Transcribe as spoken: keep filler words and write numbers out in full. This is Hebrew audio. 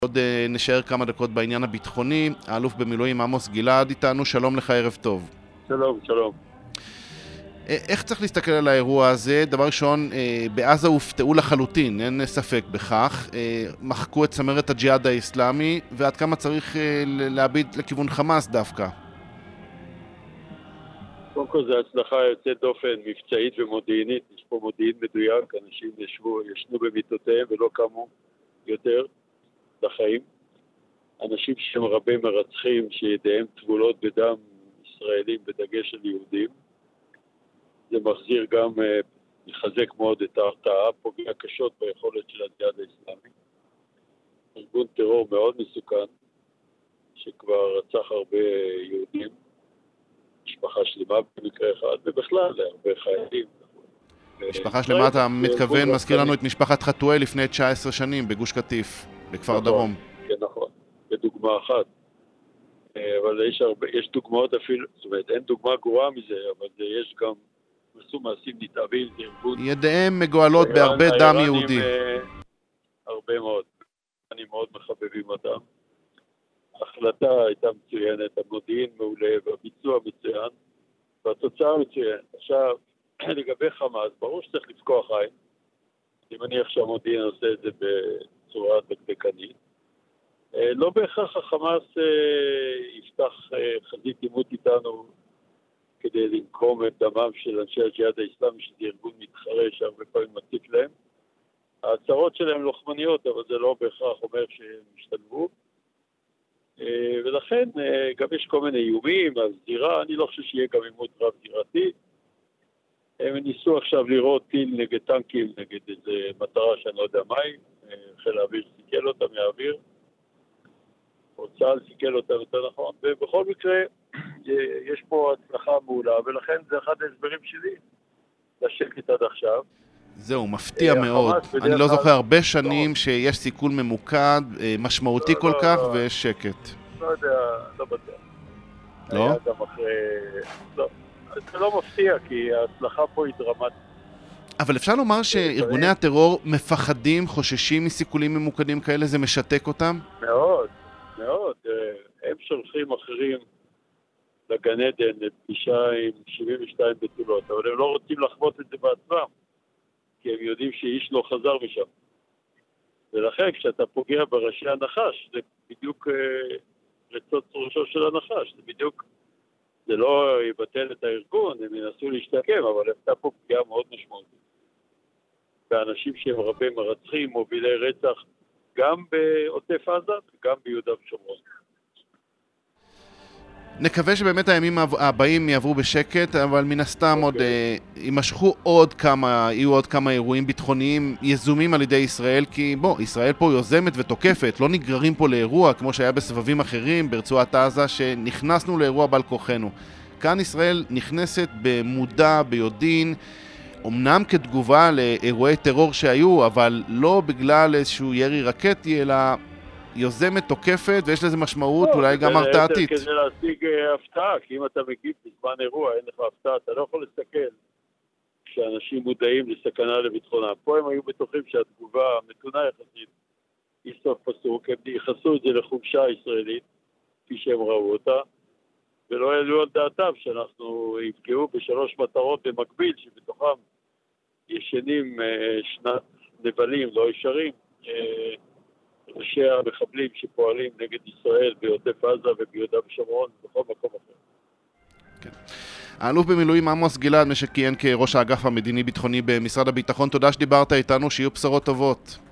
עוד נשאר כמה דקות בעניין הביטחוני. האלוף במילואים עמוס גלעד איתנו, שלום לך, ערב טוב. שלום, שלום. איך צריך להסתכל על האירוע הזה? דבר ראשון, בעזה הופתעו לחלוטין, אין ספק בכך. מחקו את צמרת הג'יהאד האסלאמי, ועד כמה צריך להביט לכיוון חמאס דווקא? קודם כל זו הצלחה יוצאת דופן, מבצעית ומודיעינית. יש פה מודיעין מדויק, אנשים ישבו, ישנו במיטותיהם ולא קמו יותר לחיים. אנשים שהם רבי מרצחים, שידיהם טבולות בדם ישראלים בדגש על יהודים. זה מחזיר גם, מחזק מאוד את ההרתעה, פוגע קשות ביכולת של הג'יהאד האסלאמי. ארגון טרור מאוד מסוכן, שכבר רצח הרבה יהודים, משפחה שלמה במקרה אחד, ובכלל הרבה חיילים. משפחה שלמה, אתה מתכוון, מזכיר לנו את משפחת חתואל לפני תשע עשרה שנים בגוש קטיף, בכפר דרום. כן, נכון, בדוגמה אחת. אבל יש, הרבה, יש דוגמאות אפילו, זאת אומרת, אין דוגמה גרועה מזה, אבל יש גם עשו מעשים נתעבים, זה ארגון... ידיהם מגועלות בהרבה דם יהודי. הרבה מאוד. אני מאוד מחבבים אותם. ההחלטה הייתה מצוינת, המודיעין מעולה, והביצוע מצוין, והתוצאה מצוינת. עכשיו, לגבי חמאס, ברור שצריך לפקוח עין. אני מניח שהמודיעין עושה את זה בצורה דקדקנית. לא בהכרח החמאס יפתח חזית עימות איתנו כדי לנקום את דמם של אנשי הג'יהאד האסלאמי, שזה ארגון מתחרה שהרבה פעמים מציק להם. ההצהרות שלהם לוחמניות, אבל זה לא בהכרח אומר שהם השתלבו. ולכן גם יש כל מיני איומים על זירה, אני לא חושב שיהיה גם עימות רב-זירתי. הם ניסו עכשיו לראות טיל נגד טנקים, נגד איזו מטרה שאני לא יודע מהי, חיל האוויר סיכל אותה מהאוויר, או צה"ל סיכל אותה יותר נכון, ובכל מקרה יש פה הצלחה מעולה, ולכן זה אחד ההסברים שלי לשקט עד עכשיו. זהו, מפתיע מאוד. אני לא זוכר הרבה שנים שיש סיכול ממוקד, משמעותי כל כך, ויש שקט. לא יודע, לא בטוח. לא? היה גם אחרי... לא. זה לא מפתיע, כי ההצלחה פה היא דרמטית. אבל אפשר לומר שארגוני הטרור מפחדים, חוששים מסיכולים ממוקדים כאלה, זה משתק אותם? מאוד, מאוד. הם שולחים אחרים לגן עדן לפגישה עם שבעים ושתיים בתולות, אבל הם לא רוצים לחוות את זה בעצמם, כי הם יודעים שאיש לא חזר משם. ולכן כשאתה פוגע בראשי הנחש, זה בדיוק רצות ראשו של הנחש, זה בדיוק, זה לא יבטל את הארגון, הם ינסו להשתקם, אבל הייתה פה פגיעה מאוד משמעותית. באנשים שהם רבי מרצחים, מובילי רצח, גם בעוטף עזה וגם ביהודה ושומרון. נקווה שבאמת הימים הבאים יעברו בשקט, אבל מן הסתם עוד יימשכו עוד כמה, יהיו עוד כמה אירועים ביטחוניים יזומים על ידי ישראל, כי בוא, ישראל פה יוזמת ותוקפת, לא נגררים פה לאירוע כמו שהיה בסבבים אחרים ברצועת עזה, שנכנסנו לאירוע בעל כוחנו. כאן ישראל נכנסת במודע, ביודעין, אמנם כתגובה לאירועי טרור שהיו, אבל לא בגלל איזשהו ירי רקטי, אלא יוזמת, תוקפת, ויש לזה משמעות אולי גם הרתעתית. כדי להשיג הפתעה, כי אם אתה מגיב בזמן אירוע, אין לך הפתעה, אתה לא יכול לסתכל כשאנשים מודעים לסכנה לביטחונם. פה הם היו בטוחים שהתגובה המתונה יחסית היא סוף פסוק, הם ייחסו את זה לחומשה ישראלית, כפי שהם ראו אותה, ולא העלו על דעתם שאנחנו יפגעו בשלוש מטרות במקביל, שבתוכם ישנים שנת נבלים, לא ישרים, ראשי המחבלים שפועלים נגד ישראל בעוטף עזה וביהודה ושומרון בכל מקום אחר. כן. האלוף במילואים עמוס גלעד, מי שכיהן כראש האגף המדיני-ביטחוני במשרד הביטחון, תודה שדיברת איתנו, שיהיו בשורות טובות.